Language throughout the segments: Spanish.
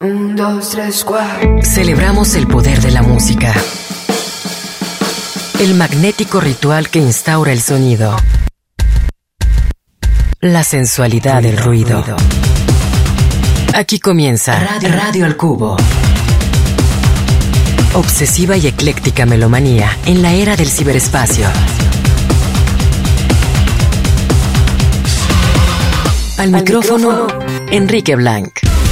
1, 2, 3, 4. Celebramos el poder de la música. El magnético ritual que instaura el sonido. La sensualidad del ruido. Aquí comienza Radio al Cubo. Obsesiva y ecléctica melomanía en la era del ciberespacio. Al micrófono, Enrique Blanc.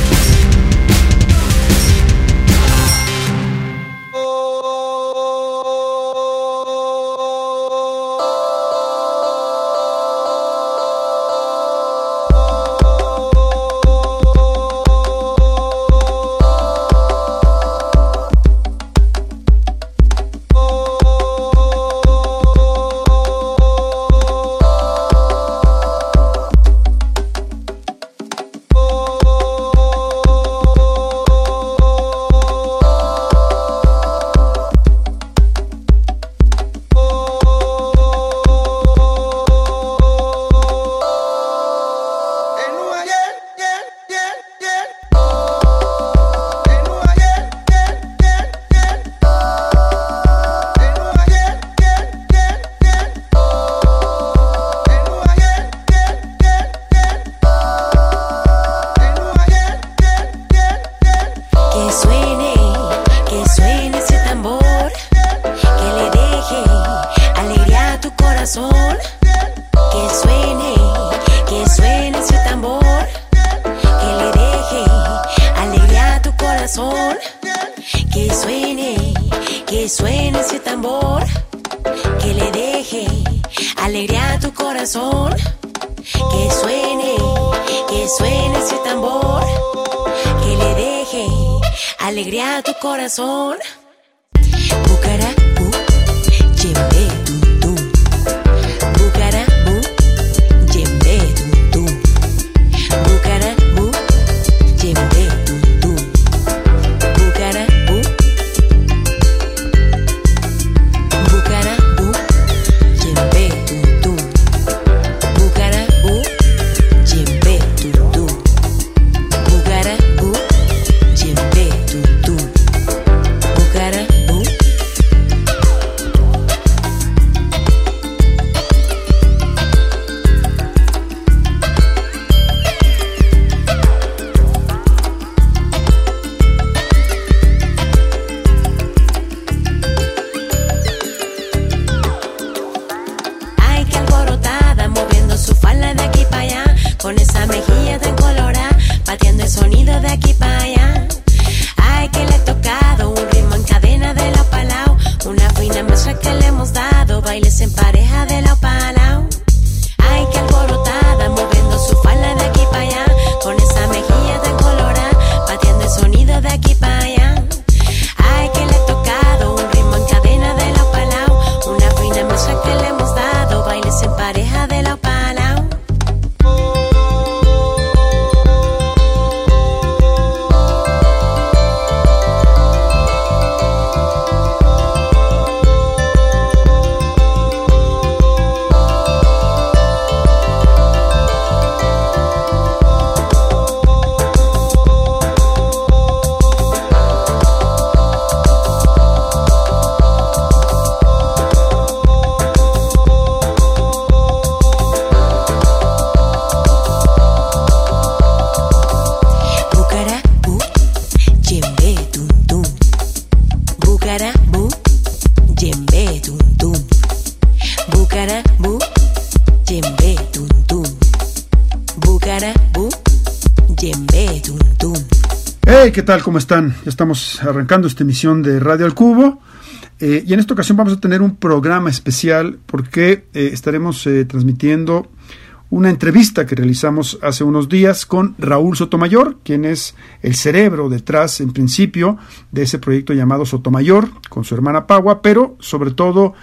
Corazón. ¿Qué tal? ¿Cómo están? Ya estamos arrancando esta emisión de Radio al Cubo y en esta ocasión vamos a tener un programa especial porque estaremos transmitiendo una entrevista que realizamos hace unos días con Raúl Sotomayor, quien es el cerebro detrás, en principio, de ese proyecto llamado Sotomayor, con su hermana Paua, pero sobre todo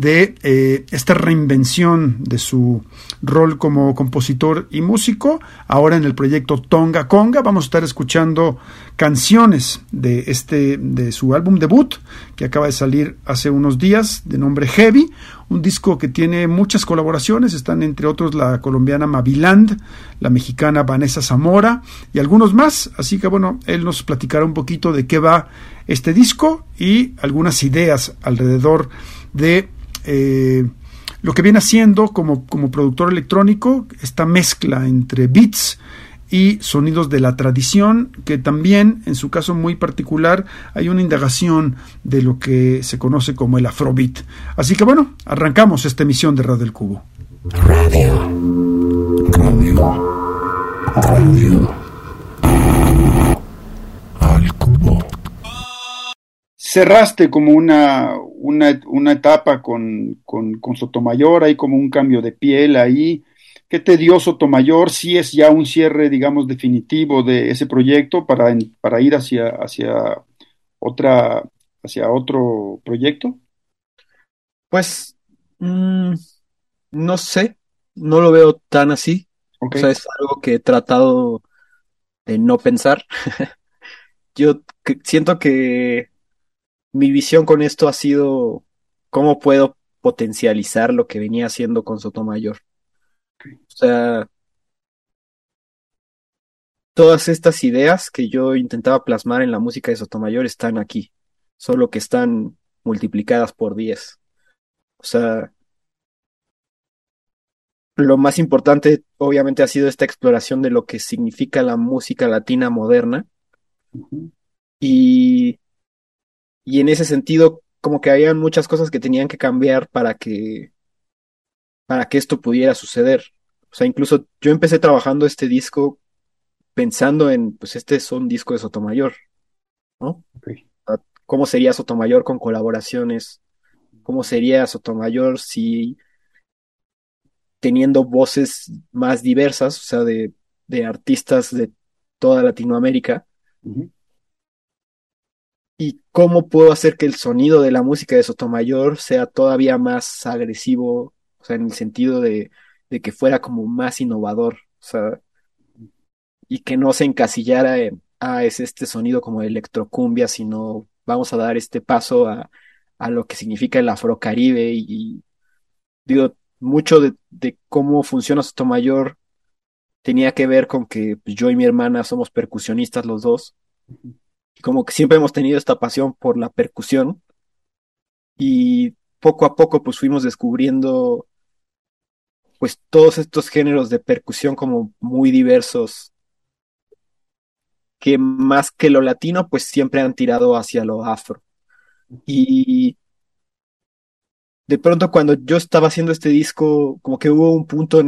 de esta reinvención de su rol como compositor y músico. Ahora en el proyecto Tonga Conga vamos a estar escuchando canciones de su álbum debut, que acaba de salir hace unos días, de nombre Heavy, un disco que tiene muchas colaboraciones, están entre otros la colombiana Maviland, la mexicana Vanessa Zamora y algunos más, así que bueno, él nos platicará un poquito de qué va este disco y algunas ideas alrededor de lo que viene haciendo como productor electrónico, esta mezcla entre beats y sonidos de la tradición, que también, en su caso muy particular, hay una indagación de lo que se conoce como el Afrobeat. Así que bueno, arrancamos esta emisión de Radio El Cubo. Radio. Al Cubo. Cerraste como una etapa con Sotomayor, hay como un cambio de piel ahí. Qué tedioso Sotomayor, sí es ya un cierre, digamos, definitivo de ese proyecto para ir otra, hacia otro proyecto. Pues no sé, no lo veo tan así. O Ok. sea, es algo que he tratado de no pensar. Siento que mi visión con esto ha sido cómo puedo potencializar lo que venía haciendo con Sotomayor. O sea, todas estas ideas que yo intentaba plasmar en la música de Sotomayor están aquí, solo que están multiplicadas por 10. O sea, lo más importante obviamente ha sido esta exploración de lo que significa la música latina moderna Ujú, y, y en ese sentido como que había muchas cosas que tenían que cambiar para que esto pudiera suceder. O sea, incluso yo empecé trabajando este disco pensando en, pues este es un disco de Sotomayor, ¿no? ok. O sea, ¿cómo sería Sotomayor con colaboraciones? ¿Cómo sería Sotomayor si teniendo voces más diversas, o sea, de artistas de toda Latinoamérica? Ujú, ¿Y cómo puedo hacer que el sonido de la música de Sotomayor sea todavía más agresivo, o sea, en el sentido de que fuera como más innovador, o sea, y que no se encasillara en, es este sonido como de electrocumbia, sino vamos a dar este paso a lo que significa el Afrocaribe y digo, mucho de cómo funciona Sotomayor tenía que ver con que pues, yo y mi hermana somos percusionistas los dos, ujú, y como que siempre hemos tenido esta pasión por la percusión, y poco a poco pues fuimos descubriendo pues todos estos géneros de percusión como muy diversos, que más que lo latino pues siempre han tirado hacia lo afro. Y de pronto cuando yo estaba haciendo este disco, como que hubo un punto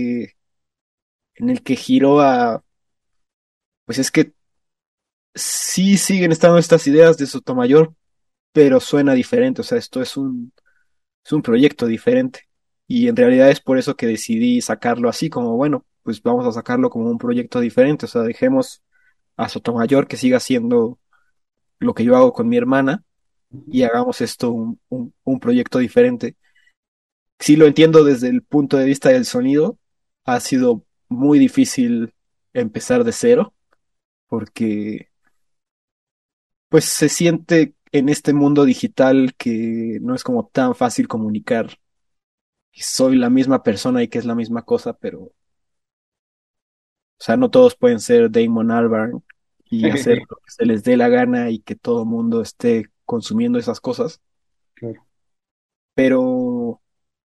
en el que giró a, pues es que sí siguen estando estas ideas de Sotomayor, pero suena diferente, o sea, esto es un proyecto diferente. Y en realidad es por eso que decidí sacarlo así, como bueno, pues vamos a sacarlo como un proyecto diferente, o sea, dejemos a Sotomayor que siga haciendo lo que yo hago con mi hermana ujú. y hagamos esto un proyecto diferente. Sí lo entiendo desde el punto de vista del sonido, ha sido muy difícil empezar de cero, porque pues se siente en este mundo digital que no es como tan fácil comunicar que soy la misma persona y que es la misma cosa, pero, o sea, no todos pueden ser Damon Albarn y hacer lo que se les dé la gana y que todo el mundo esté consumiendo esas cosas, Claro. pero,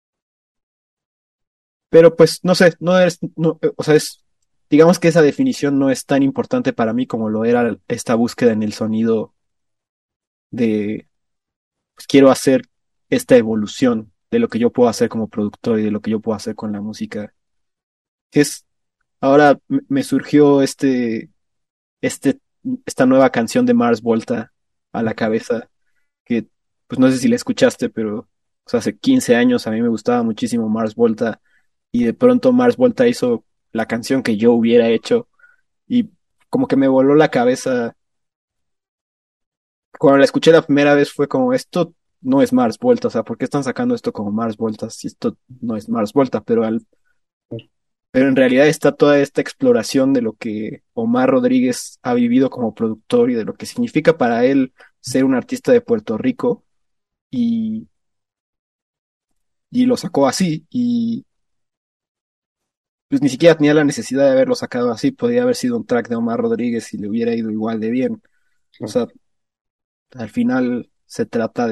pero pues no sé, no es, no, o sea, es, digamos que esa definición no es tan importante para mí como lo era esta búsqueda en el sonido de, pues quiero hacer esta evolución de lo que yo puedo hacer como productor y de lo que yo puedo hacer con la música. Es, ahora me surgió este, esta nueva canción de Mars Volta a la cabeza, que pues no sé si la escuchaste, pero o sea, hace 15 años a mí me gustaba muchísimo Mars Volta y de pronto Mars Volta hizo la canción que yo hubiera hecho y como que me voló la cabeza. Cuando la escuché la primera vez fue como, esto no es Mars Volta, o sea, ¿por qué están sacando esto como Mars Volta si esto no es Mars Volta? Pero en realidad está toda esta exploración de lo que Omar Rodríguez ha vivido como productor y de lo que significa para él ser un artista de Puerto Rico y, y lo sacó así, y pues ni siquiera tenía la necesidad de haberlo sacado así, podría haber sido un track de Omar Rodríguez y le hubiera ido igual de bien. O sea, al final se trata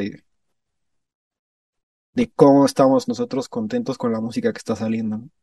de cómo estamos nosotros contentos con la música que está saliendo, ¿no?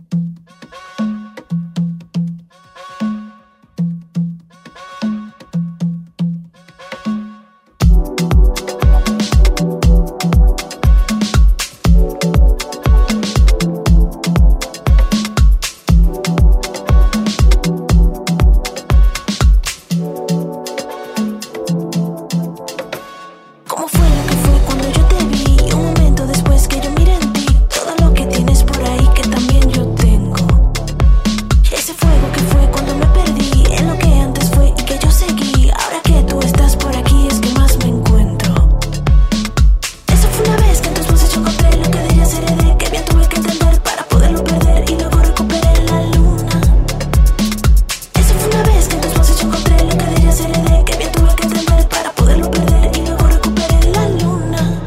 ¿Cómo fue lo que fue cuando yo te vi? Un momento después que yo miré en ti todo lo que tienes por ahí que también yo tengo. Ese fuego que fue cuando me perdí en lo que antes fue y que yo seguí. Ahora que tú estás por aquí es que más me encuentro. Eso fue una vez que en tus voces yo encontré lo que de ellas heredé, que bien tuve que entender para poderlo perder y luego recuperé la luna. Eso fue una vez que en tus voces yo encontré lo que de ellas heredé, que bien tuve que entender para poderlo perder y luego recuperé la luna.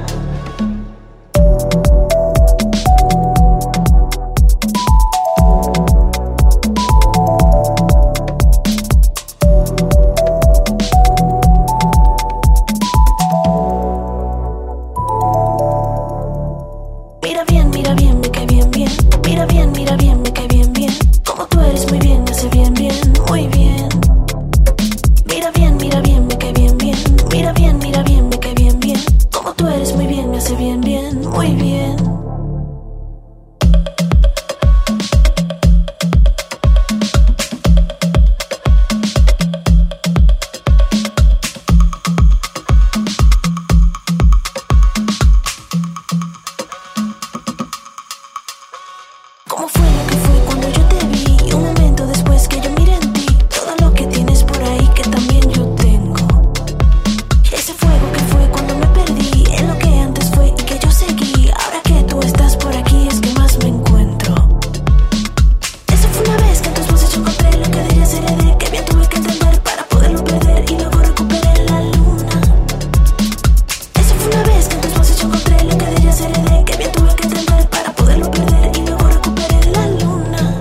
Mira bien, me cae bien, bien. Mira bien, me cae bien, bien. Como tú eres muy bien, me hace bien, bien, muy bien. Mira bien, me cae bien, bien. Mira bien, me cae bien, bien. Como tú eres muy bien, me hace bien, bien, muy bien. ¿Cómo fue lo que fue cuando yo te vi? Un momento después que yo miré en ti todo lo que tienes por ahí que también yo tengo. Ese fuego que fue cuando me perdí en lo que antes fue y que yo seguí. Ahora que tú estás por aquí es que más me encuentro. Eso fue una vez que en tus voces yo encontré lo que de ellas heredé, que bien tuve que entender para poderlo perder y luego recuperé la luna. Eso fue una vez que en tus voces yo encontré lo que de ellas heredé, que bien tuve que entender para poderlo perder y luego recuperé la luna.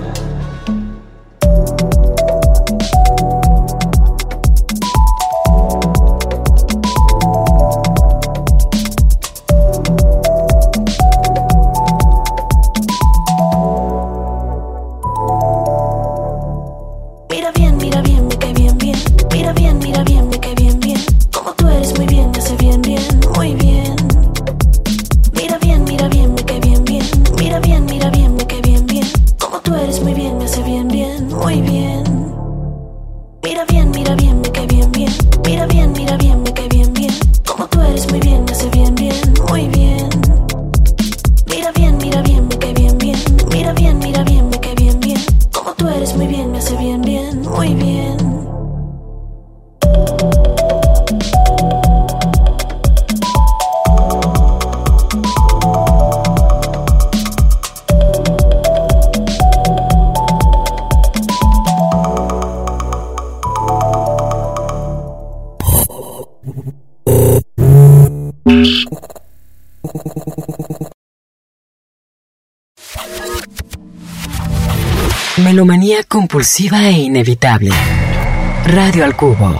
Mira bien, me cae bien, bien. Mira bien, me cae bien, bien. Como tú eres muy bien, me hace bien, bien, muy bien. Mira bien, me cae bien, bien. Mira bien, me cae bien, bien. Como tú eres muy bien, me hace bien, bien, muy bien. Mira bien, me cae bien, bien. Mira bien, me cae bien, bien. Como tú eres muy bien, me hace bien, bien, muy bien. Mira bien, me cae bien, bien. Mira bien, me cae bien, bien. Como tú eres muy bien, me hace bien, bien, muy bien. Melomanía compulsiva e inevitable. Radio al Cubo.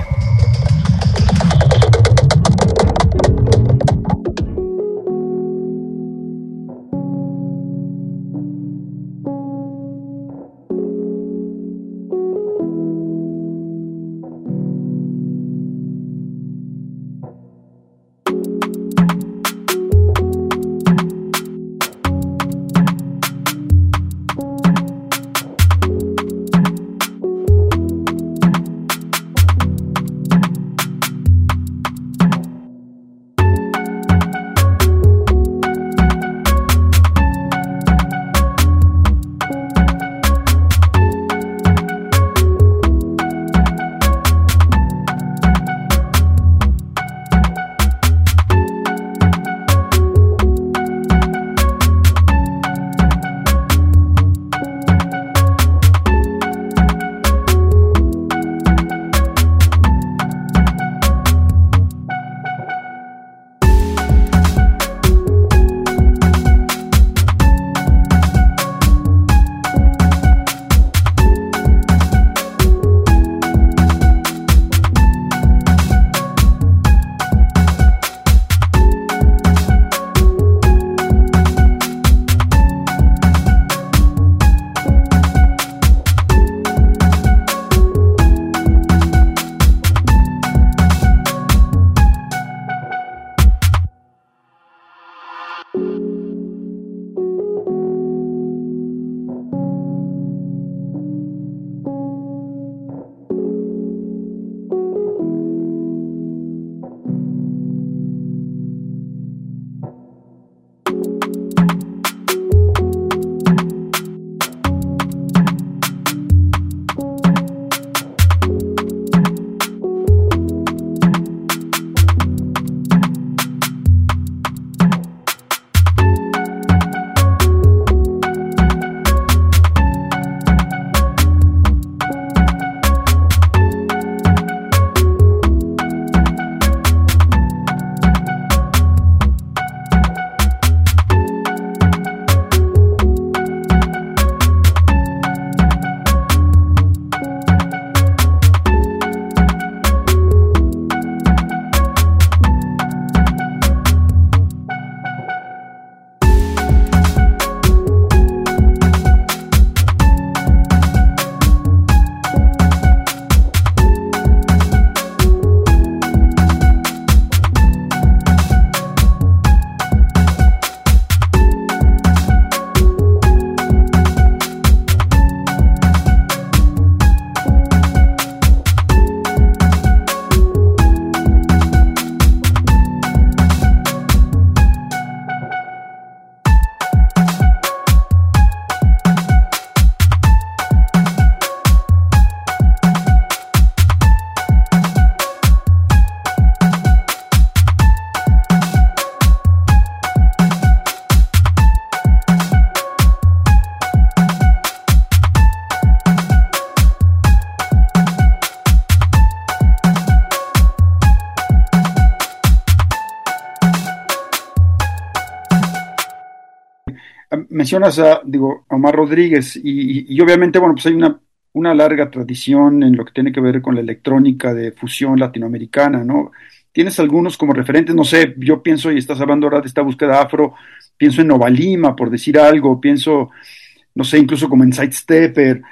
mencionas a Omar Rodríguez y obviamente, bueno, pues hay una larga tradición en lo que tiene que ver con la electrónica de fusión latinoamericana, ¿no? ¿Tienes algunos como referentes? No sé, yo pienso, y estás hablando ahora de esta búsqueda afro, pienso en Nova Lima, por decir algo, pienso, no sé, incluso como en Sidestepper,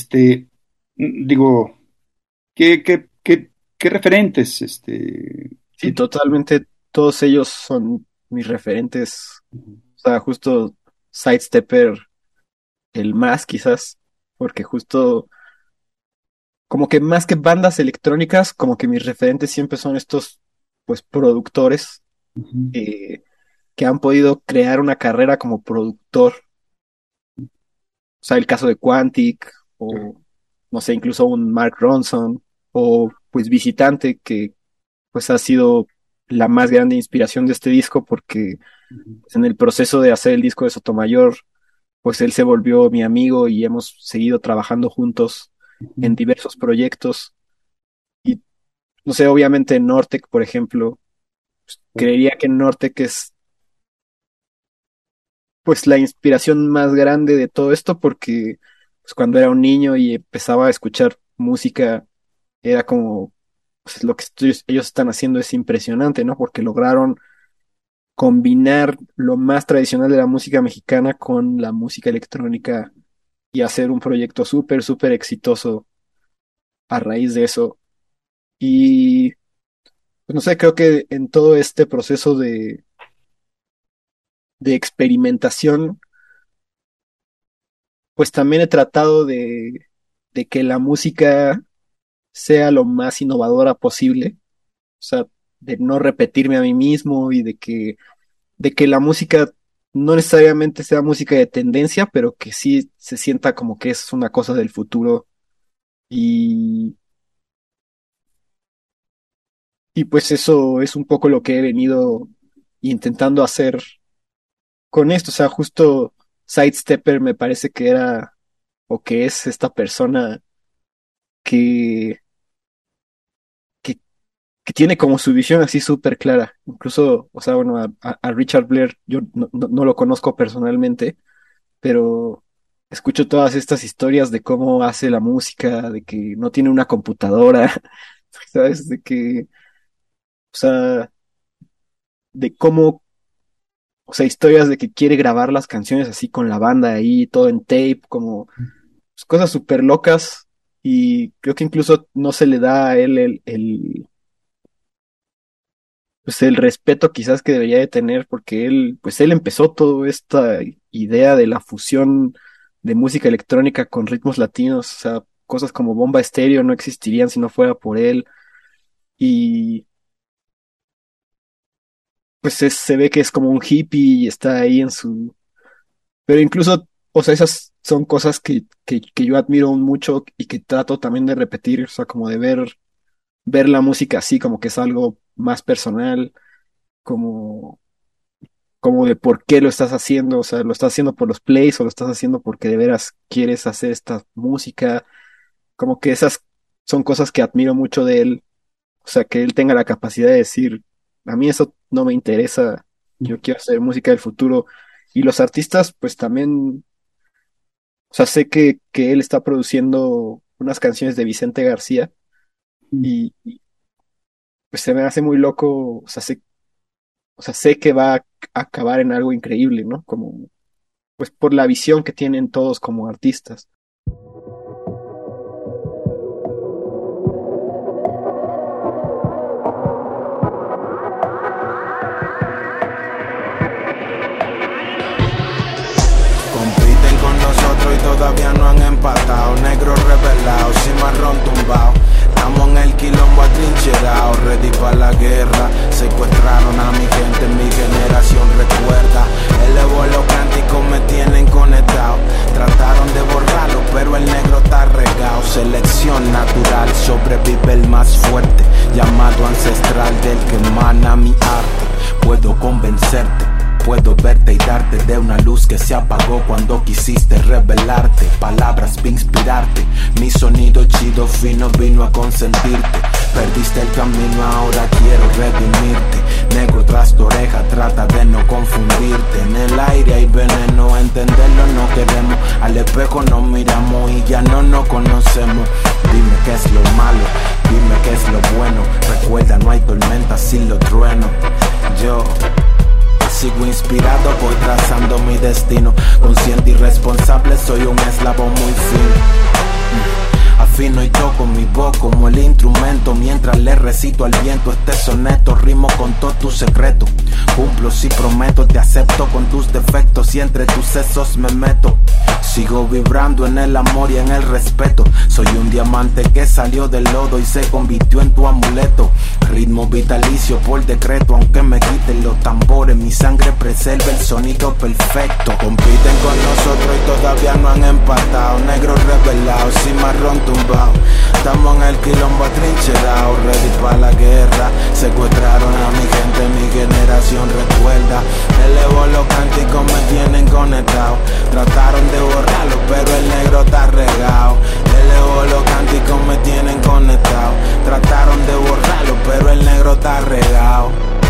digo, ¿qué referentes, Sí, totalmente, todos ellos son mis referentes. O sea, justo Sidestepper, el más quizás, porque justo como que más que bandas electrónicas, como que mis referentes siempre son estos, pues, productores Ujú, eh, que han podido crear una carrera como productor. O sea, el caso de Quantic, o no sé, incluso un Mark Ronson, o pues Visitante, que pues ha sido la más grande inspiración de este disco, porque ujú, pues, en el proceso de hacer el disco de Sotomayor, pues él se volvió mi amigo y hemos seguido trabajando juntos en ujú, diversos proyectos. Y no sé, obviamente Nortec, por ejemplo, creería que Nortec es pues la inspiración más grande de todo esto, porque pues, cuando era un niño y empezaba a escuchar música, era como pues, lo que ellos están haciendo es impresionante, ¿no? Porque lograron combinar lo más tradicional de la música mexicana con la música electrónica y hacer un proyecto súper, súper exitoso a raíz de eso. Y pues no sé, creo que en todo este proceso de experimentación, pues también he tratado de que la música sea lo más innovadora posible, o sea, de no repetirme a mí mismo y de que la música no necesariamente sea música de tendencia, pero que sí se sienta como que es una cosa del futuro. Y, y pues eso es un poco lo que he venido intentando hacer con esto. O sea, justo Sidestepper me parece que era o que es esta persona que, que, que tiene como su visión así súper clara. Incluso, o sea, bueno, a Richard Blair yo no lo conozco personalmente, pero escucho todas estas historias de cómo hace la música, de que no tiene una computadora, ¿sabes? De que, o sea, de cómo, o sea, historias de que quiere grabar las canciones así con la banda ahí, todo en tape, como pues, cosas súper locas. Y creo que incluso no se le da a él pues el respeto quizás que debería de tener, porque él, pues él empezó toda esta idea de la fusión de música electrónica con ritmos latinos, o sea, cosas como Bomba Estéreo no existirían si no fuera por él, y pues se ve que es como un hippie y está ahí en su... Pero incluso, o sea, esas son cosas que yo admiro mucho y que trato también de repetir, o sea, como de ver la música así, como que es algo más personal, como como de por qué lo estás haciendo, o sea, lo estás haciendo por los plays o lo estás haciendo porque de veras quieres hacer esta música, como que esas son cosas que admiro mucho de él, o sea, que él tenga la capacidad de decir, a mí eso no me interesa, yo quiero hacer música del futuro, y los artistas, pues también, o sea, sé que él está produciendo unas canciones de Vicente García, ujú. y pues se me hace muy loco, o sea, sé que va a acabar en algo increíble, ¿no? Como pues por la visión que tienen todos como artistas. Compiten con nosotros y todavía no han empatado. Negros revelados, cimarrón tumbado. Estamos en el quilombo atrincherado, ready para la guerra. Secuestraron a mi gente, mi generación recuerda. Elevo los cánticos, me tienen conectado. Trataron de borrarlo, pero el negro está regado. Selección natural, sobrevive el más fuerte. Llamado ancestral del que emana mi arte. Puedo convencerte, puedo verte y darte de una luz que se apagó cuando quisiste revelarte. Palabras para inspirarte, mi sonido chido fino vino a consentirte. Perdiste el camino, ahora quiero redimirte. Negro tras tu oreja, trata de no confundirte. En el aire hay veneno, entenderlo no queremos. Al espejo nos miramos y ya no nos conocemos. Dime qué es lo malo, dime qué es lo bueno. Recuerda, no hay tormenta sin los truenos. Yo sigo inspirado, voy trazando mi destino. Consciente y responsable, soy un eslabón muy fino. Afino y toco mi voz como el instrumento, mientras le recito al viento este soneto. Rimo con todos tus secretos, cumplo si prometo. Te acepto con tus defectos y entre tus sesos me meto. Sigo vibrando en el amor y en el respeto. Soy un diamante que salió del lodo y se convirtió en tu amuleto. Ritmo vitalicio por decreto, aunque me quiten los tambores, mi sangre preserva el sonido perfecto. Compiten con nosotros y todavía no han empatado. Negros revelados y marrón tumbado. Estamos en el quilombo atrincherado, ready para la guerra. Secuestraron a mi gente, mi generación recuerda. Elevo los cánticos, me tienen conectado. Trataron de borrarlo, pero el negro está regado. Elevo los cánticos, me tienen conectado. Trataron de borrarlo, pero el negro está regado.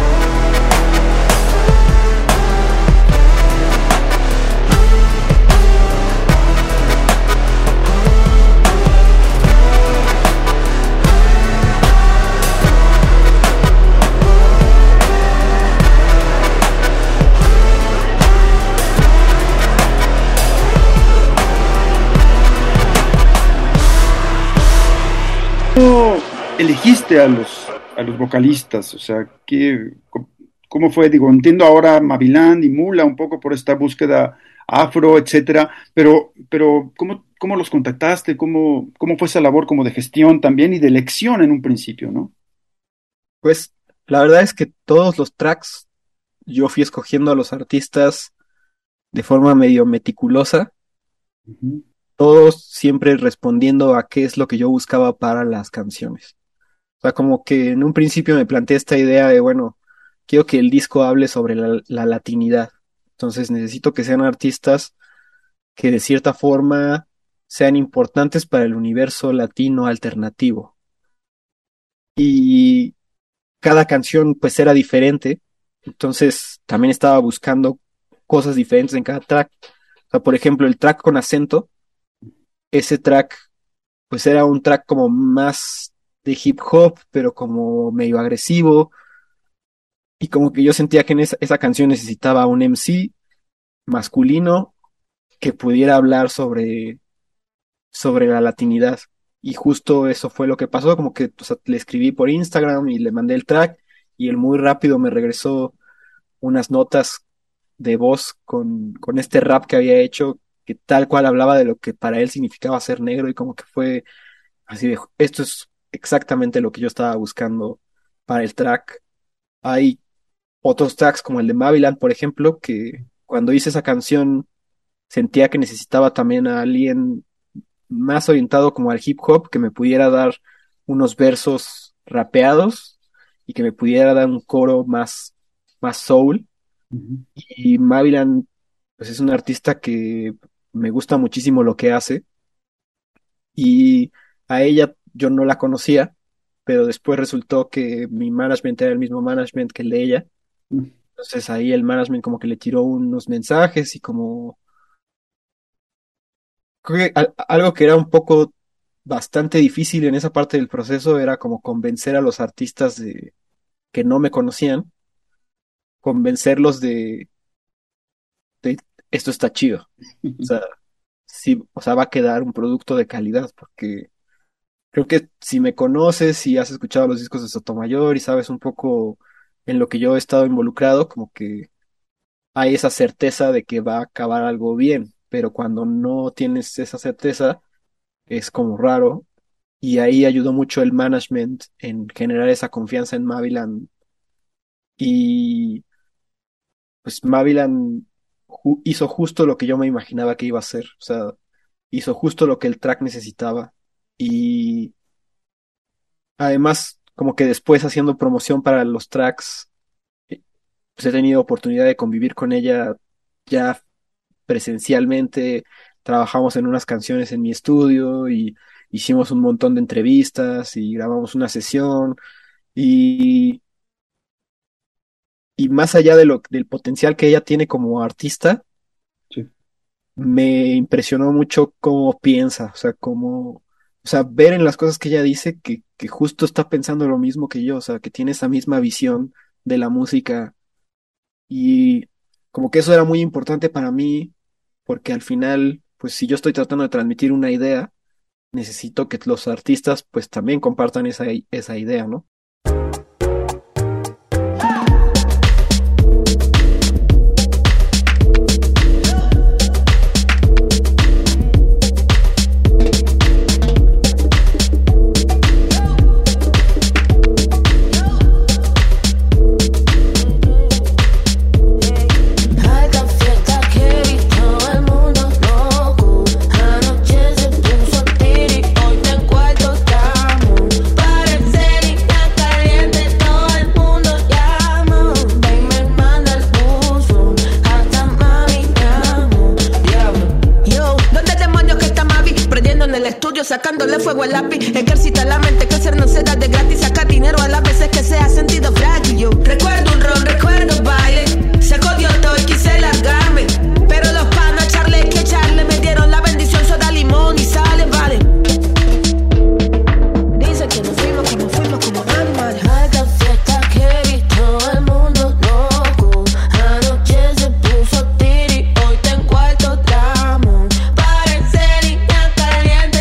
¿Cómo elegiste a los vocalistas? O sea, ¿cómo fue? Digo, entiendo ahora Maviland y Mula un poco por esta búsqueda afro, etcétera, pero ¿cómo los contactaste? ¿Cómo fue esa labor como de gestión también y de elección en un principio, ¿no? Pues la verdad es que todos los tracks yo fui escogiendo a los artistas de forma medio meticulosa, Ujú. todos siempre respondiendo a qué es lo que yo buscaba para las canciones. O sea, como que en un principio me planteé esta idea de, bueno, quiero que el disco hable sobre la latinidad. Entonces necesito que sean artistas que de cierta forma sean importantes para el universo latino alternativo. Y cada canción pues era diferente, entonces también estaba buscando cosas diferentes en cada track. O sea, por ejemplo, el track con acento, ese track pues era un track como más de hip hop, pero como medio agresivo, y como que yo sentía que en esa canción necesitaba un MC masculino que pudiera hablar sobre la latinidad. Y justo eso fue lo que pasó, como que o sea, le escribí por Instagram y le mandé el track y él muy rápido me regresó unas notas de voz con este rap que había hecho, que tal cual hablaba de lo que para él significaba ser negro y como que fue así de, esto es exactamente lo que yo estaba buscando para el track. Hay otros tracks como el de Maviland, por ejemplo, que cuando hice esa canción sentía que necesitaba también a alguien más orientado como al hip hop, que me pudiera dar unos versos rapeados y que me pudiera dar un coro más soul. Ujú. Y Maviland, pues es un artista que me gusta muchísimo lo que hace y a ella yo no la conocía, pero después resultó que mi management era el mismo management que el de ella. Entonces ahí el management como que le tiró unos mensajes y como creo que algo que era un poco bastante difícil en esa parte del proceso era como convencer a los artistas de que no me conocían, convencerlos de esto está chido. O sea, sí, o sea, va a quedar un producto de calidad, porque creo que si me conoces y has escuchado los discos de Sotomayor y sabes un poco en lo que yo he estado involucrado, como que hay esa certeza de que va a acabar algo bien, pero cuando no tienes esa certeza es como raro. Y ahí ayudó mucho el management en generar esa confianza en Maviland. Y pues Maviland hizo justo lo que yo me imaginaba que iba a hacer. O sea, hizo justo lo que el track necesitaba. Y además, como que después haciendo promoción para los tracks, pues he tenido oportunidad de convivir con ella ya presencialmente. Trabajamos en unas canciones en mi estudio y hicimos un montón de entrevistas y grabamos una sesión y, y más allá del potencial que ella tiene como artista, Sí. me impresionó mucho cómo piensa, o sea, ver en las cosas que ella dice que justo está pensando lo mismo que yo, o sea, que tiene esa misma visión de la música y como que eso era muy importante para mí, porque al final, pues si yo estoy tratando de transmitir una idea, necesito que los artistas pues también compartan esa idea, ¿no? Sacándole fuego al lápiz, ejercita la mente, que hacer no se da de gratis, saca dinero a las veces que se ha sentido frágil. Yo recuerdo un ron, recuerdo baile, se jodió todo y quise largarme, pero los panas echarle que echarle me dieron la bendición, soda, limón y sale, vale. Dicen que nos fuimos como animales. Ay, qué fiesta que vi todo el mundo loco, anoche se puso tiri, hoy te encuentro tramo, parece niña caliente.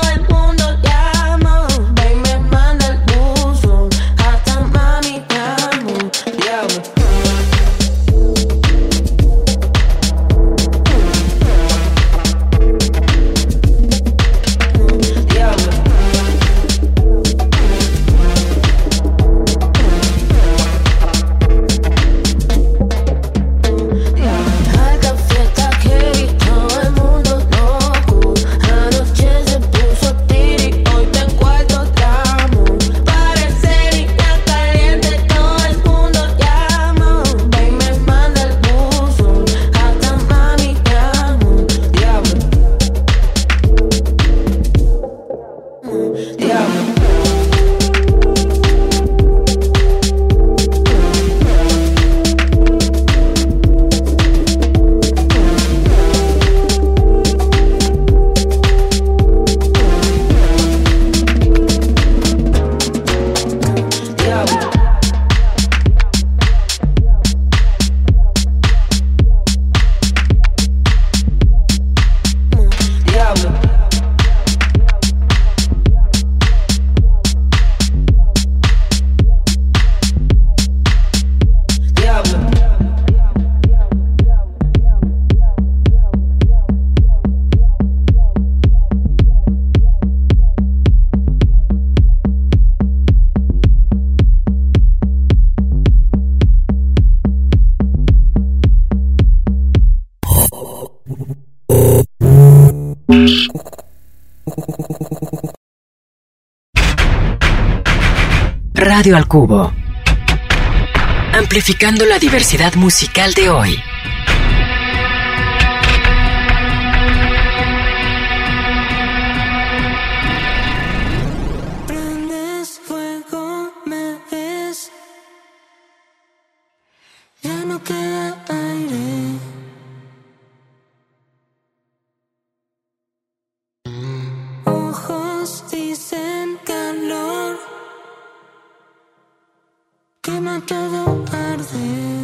Radio al Cubo, amplificando la diversidad musical de hoy. Prendes fuego, me ves, ya no queda aire. Ojos dicen calor, quema todo, arde.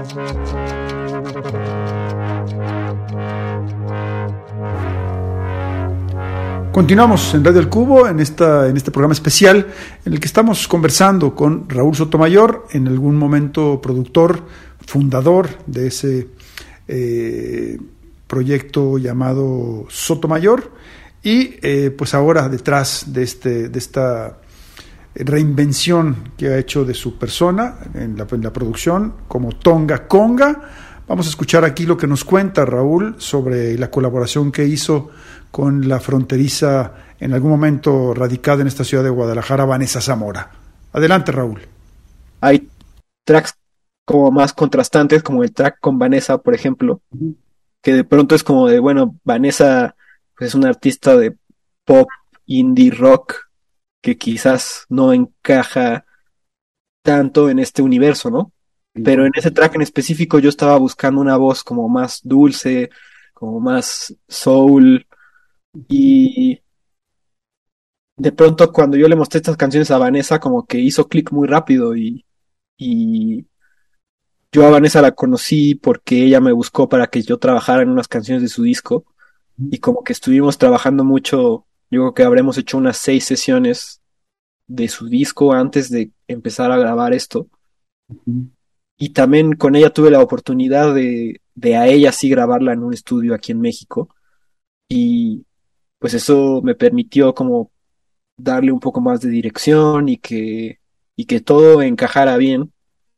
Continuamos en Radio El Cubo, en este programa especial en el que estamos conversando con Raúl Sotomayor, en algún momento productor, fundador de ese proyecto llamado Sotomayor, y pues ahora detrás de esta reinvención que ha hecho de su persona en la producción como Tonga Conga. Vamos a escuchar aquí lo que nos cuenta Raúl sobre la colaboración que hizo con la fronteriza, en algún momento radicada en esta ciudad de Guadalajara, Vanessa Zamora. Adelante, Raúl. Hay tracks como más contrastantes, como el track con Vanessa, por ejemplo, que de pronto es como de, bueno, Vanessa pues, es una artista de pop, indie, rock, que quizás no encaja tanto en este universo, ¿no? Pero en ese track en específico yo estaba buscando una voz como más dulce, como más soul, y de pronto cuando yo le mostré estas canciones a Vanessa como que hizo clic muy rápido y yo a Vanessa la conocí porque ella me buscó para que yo trabajara en unas canciones de su disco y como que estuvimos trabajando mucho, yo creo que habremos hecho unas 6 sesiones de su disco antes de empezar a grabar esto. Y también con ella tuve la oportunidad de a ella sí grabarla en un estudio aquí en México. Y pues eso me permitió como darle un poco más de dirección y que todo encajara bien.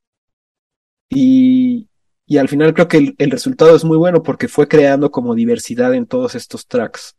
Y al final creo que el resultado es muy bueno porque fue creando como diversidad en todos estos tracks.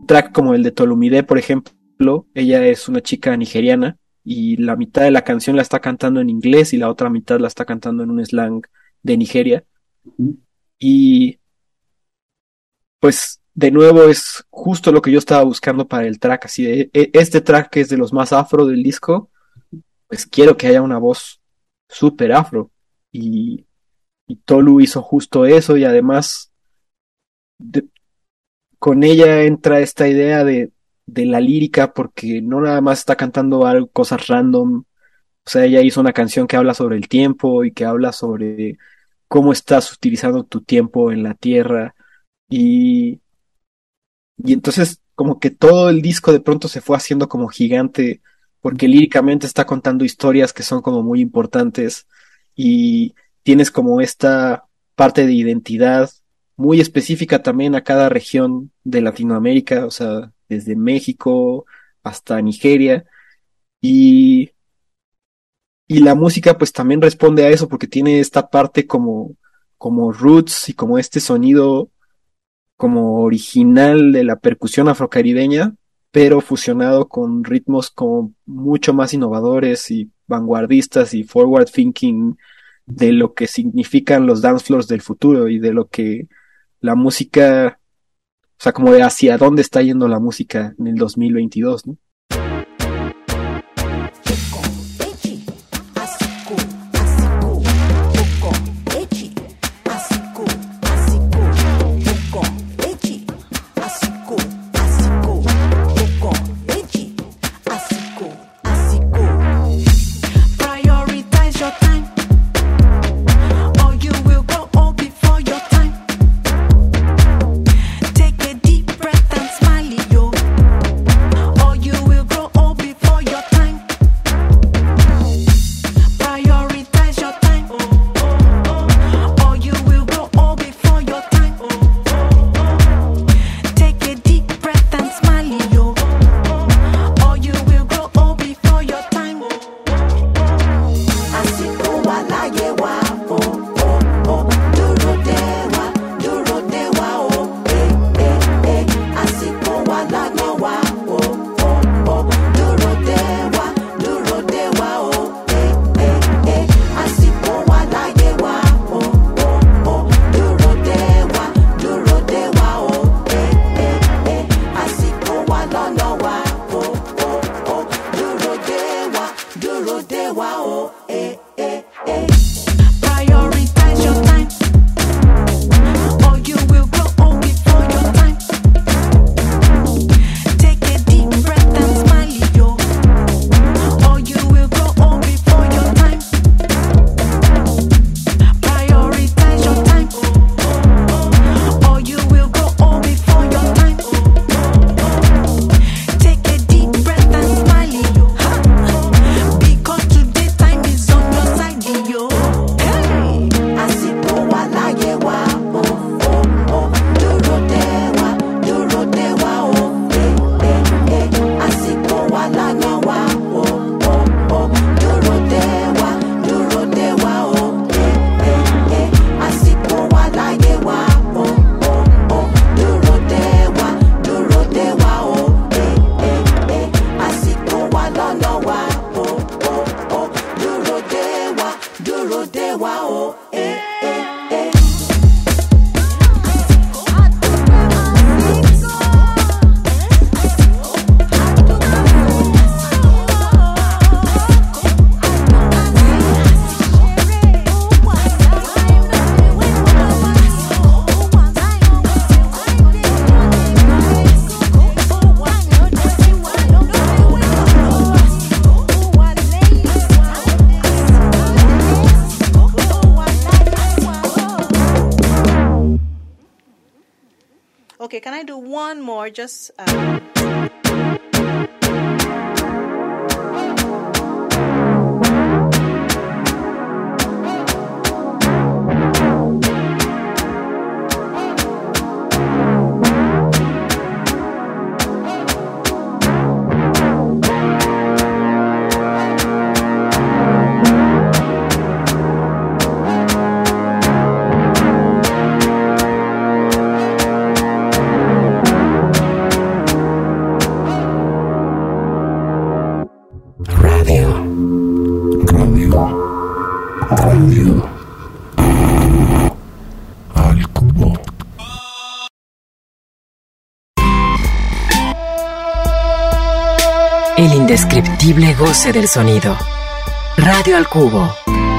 track como el de Tolumide, por ejemplo, ella es una chica nigeriana y la mitad de la canción la está cantando en inglés y la otra mitad la está cantando en un slang de Nigeria. Y pues de nuevo es justo lo que yo estaba buscando para el track, así de este track que es de los más afro del disco, pues quiero que haya una voz súper afro y Tolu hizo justo eso y además con ella entra esta idea de la lírica porque no nada más está cantando algo, cosas random, o sea, ella hizo una canción que habla sobre el tiempo y que habla sobre cómo estás utilizando tu tiempo en la tierra y entonces como que todo el disco de pronto se fue haciendo como gigante porque líricamente está contando historias que son como muy importantes y tienes como esta parte de identidad muy específica también a cada región de Latinoamérica, o sea, desde México hasta Nigeria y, y la música pues también responde a eso porque tiene esta parte como roots y como este sonido como original de la percusión afrocaribeña, pero fusionado con ritmos como mucho más innovadores y vanguardistas y forward thinking de lo que significan los dance floors del futuro y de lo que la música, o sea, como de hacia dónde está yendo la música en el 2022, ¿no? Okay, can I do one more? Just. el indescriptible goce del sonido. Radio al Cubo.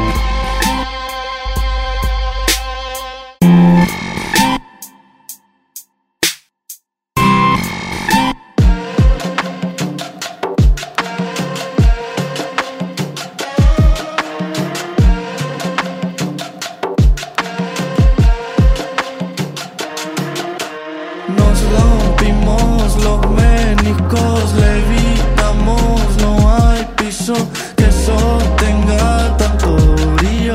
Nos rompimos los meniscos, levitamos, no hay piso que sostenga tanto brillo.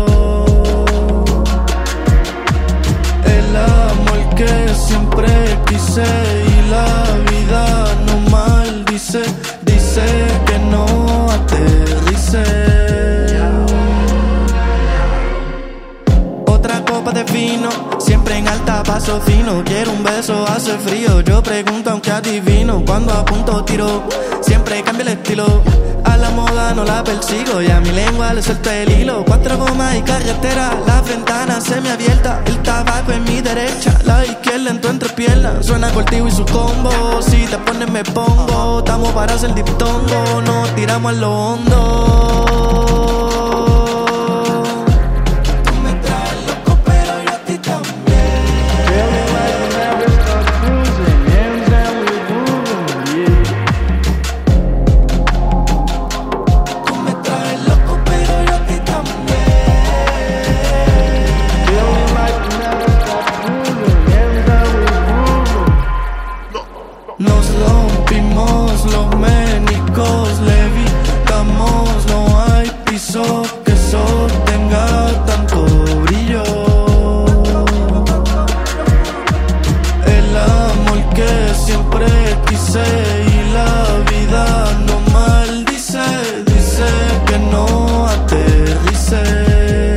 El amor que siempre quise y la vida no maldice, dice que no aterrice. Otra copa de vino, siempre en alta paso fino. Quiero un beso, hace frío. Yo pregunto aunque adivino. Cuando apunto tiro, siempre cambia el estilo. A la moda no la persigo y a mi lengua le suelto el hilo. 4 gomas y carretera, la ventana semiabierta. El tabaco en mi derecha, la izquierda en tu entrepierna. Suena Cortijo y su combo, si te pones me pongo. Estamos para hacer diptongo, nos tiramos a lo hondo. Nos rompimos los meniscos, levitamos, no hay piso que sostenga tanto brillo. El amor que siempre quise y la vida no maldice, dice que no aterrice.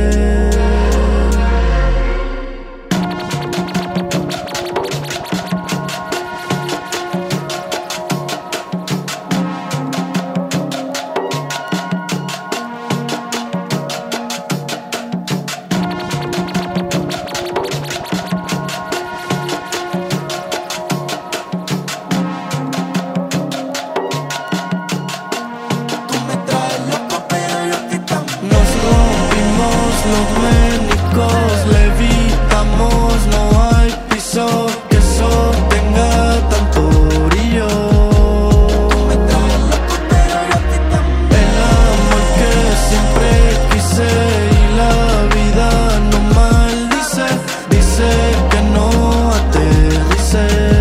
Nos rompimos los meniscos, levitamos, no hay piso que sostenga tanto brillo. El amor que siempre quise y la vida no maldice, dice que no aterrice.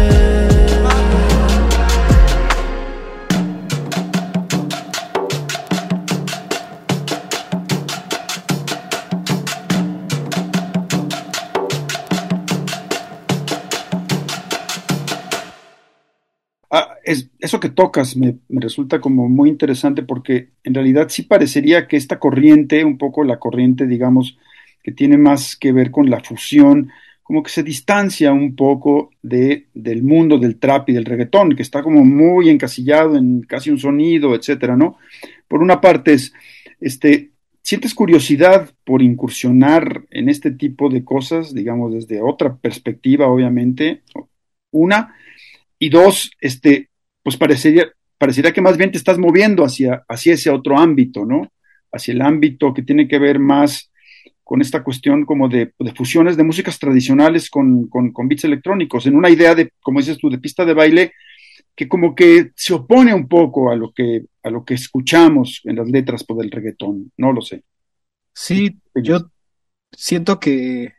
Eso que tocas me resulta como muy interesante porque en realidad sí parecería que esta corriente, un poco la corriente, digamos, que tiene más que ver con la fusión, como que se distancia un poco del mundo del trap y del reggaetón, que está como muy encasillado en casi un sonido, etcétera, ¿no? Por una parte ¿sientes curiosidad por incursionar en este tipo de cosas, digamos, desde otra perspectiva, obviamente? Una. Y dos, pues parecería que más bien te estás moviendo hacia ese otro ámbito, ¿no? Hacia el ámbito que tiene que ver más con esta cuestión como de fusiones de músicas tradicionales con beats electrónicos, en una idea de, como dices tú, de pista de baile, que como que se opone un poco a lo que escuchamos en las letras por del reggaetón, no lo sé. Sí, yo siento que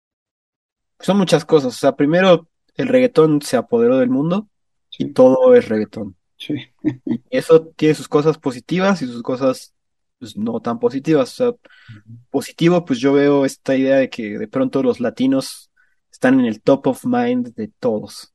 son muchas cosas. O sea, primero, el reggaetón se apoderó del mundo y Sí, todo es reggaetón. sí, Y eso tiene sus cosas positivas y sus cosas pues, no tan positivas. O sea, positivo, pues yo veo esta idea de que de pronto los latinos están en el top of mind de todos.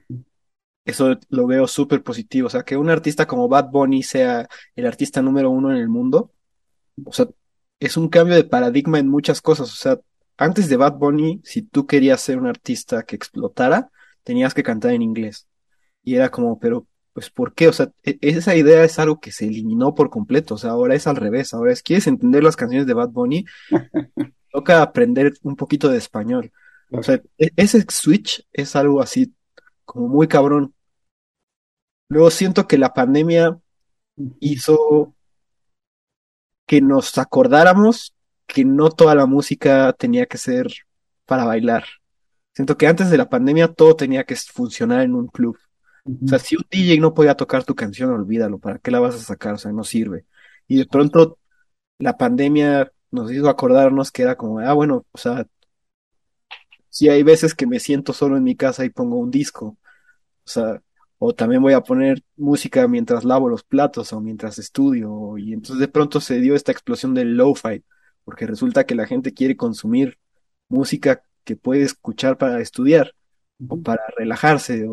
Eso lo veo súper positivo. O sea, que un artista como Bad Bunny sea el artista número 1 en el mundo, o sea, es un cambio de paradigma en muchas cosas. O sea, antes de Bad Bunny, si tú querías ser un artista que explotara, tenías que cantar en inglés. Y era como, pero, pues, ¿por qué? O sea, esa idea es algo que se eliminó por completo. O sea, ahora es al revés. Ahora es, ¿quieres entender las canciones de Bad Bunny? Toca aprender un poquito de español. O sea, ese switch es algo así como muy cabrón. Luego siento que la pandemia ujú, hizo que nos acordáramos que no toda la música tenía que ser para bailar. Siento que antes de la pandemia todo tenía que funcionar en un club. O sea, ujú. si un DJ no podía tocar tu canción, olvídalo, ¿para qué la vas a sacar? O sea, no sirve. Y de pronto la pandemia nos hizo acordarnos que era como, bueno, o sea, sí hay veces que me siento solo en mi casa y pongo un disco. O sea, o también voy a poner música mientras lavo los platos o mientras estudio. Y entonces de pronto se dio esta explosión del lo-fi, porque resulta que la gente quiere consumir música que puede escuchar para estudiar o para relajarse.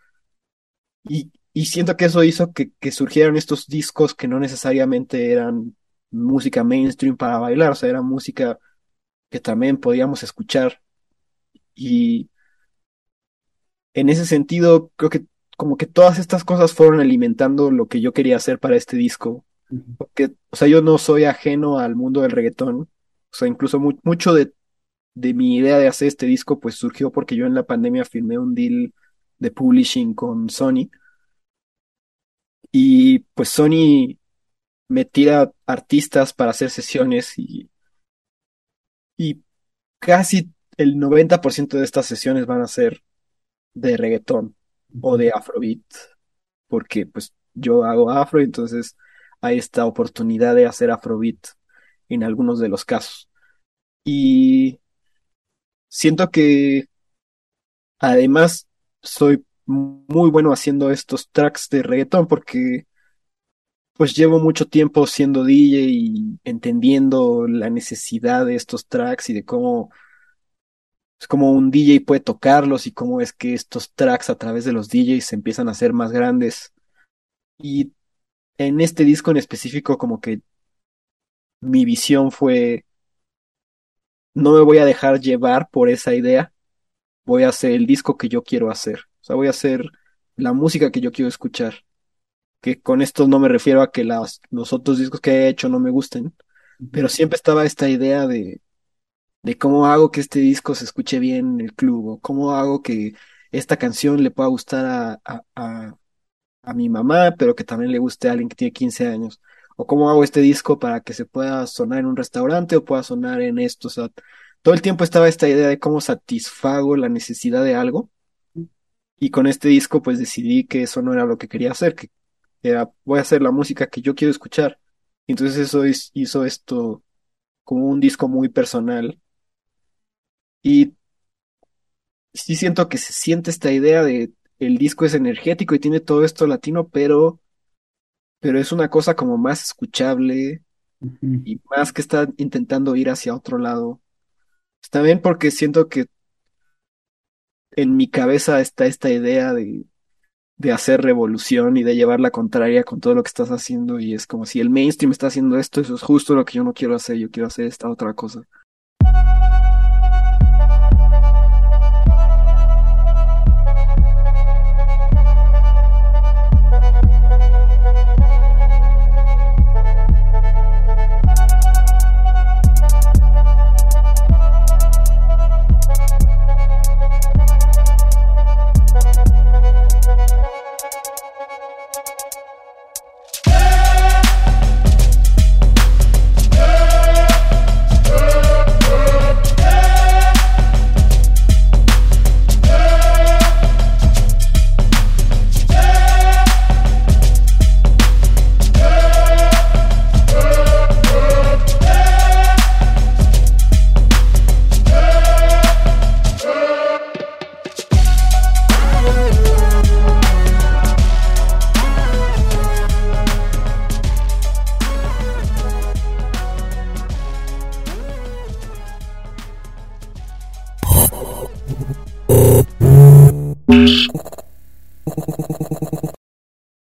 Y siento que eso hizo que surgieran estos discos que no necesariamente eran música mainstream para bailar, o sea, era música que también podíamos escuchar. Y en ese sentido, creo que como que todas estas cosas fueron alimentando lo que yo quería hacer para este disco. Porque, o sea, yo no soy ajeno al mundo del reggaetón. O sea, incluso mucho de mi idea de hacer este disco, pues surgió porque yo en la pandemia firmé un deal de publishing con Sony. Y pues Sony me tira artistas para hacer sesiones y casi el 90% de estas sesiones van a ser de reggaetón o de afrobeat, porque pues yo hago afro, entonces hay esta oportunidad de hacer afrobeat en algunos de los casos. Y siento que además soy muy bueno haciendo estos tracks de reggaetón porque pues llevo mucho tiempo siendo DJ y entendiendo la necesidad de estos tracks y de cómo es como un DJ puede tocarlos y cómo es que estos tracks a través de los DJs se empiezan a hacer más grandes. Y en este disco en específico como que mi visión fue, no me voy a dejar llevar por esa idea, voy a hacer el disco que yo quiero hacer. O sea, voy a hacer la música que yo quiero escuchar. Que con esto no me refiero a que los otros discos que he hecho no me gusten, pero siempre estaba esta idea de cómo hago que este disco se escuche bien en el club, o cómo hago que esta canción le pueda gustar a mi mamá, pero que también le guste a alguien que tiene 15 años, o cómo hago este disco para que se pueda sonar en un restaurante o pueda sonar en esto, o sea, todo el tiempo estaba esta idea de cómo satisfago la necesidad de algo, y con este disco pues decidí que eso no era lo que quería hacer, que era voy a hacer la música que yo quiero escuchar. Entonces eso hizo esto como un disco muy personal. Y sí siento que se siente esta idea de el disco es energético y tiene todo esto latino, pero es una cosa como más escuchable Ujú. y más que está intentando ir hacia otro lado. Está bien porque siento que en mi cabeza está esta idea de hacer revolución y de llevar la contraria con todo lo que estás haciendo y es como si el mainstream está haciendo esto, eso es justo lo que yo no quiero hacer, yo quiero hacer esta otra cosa.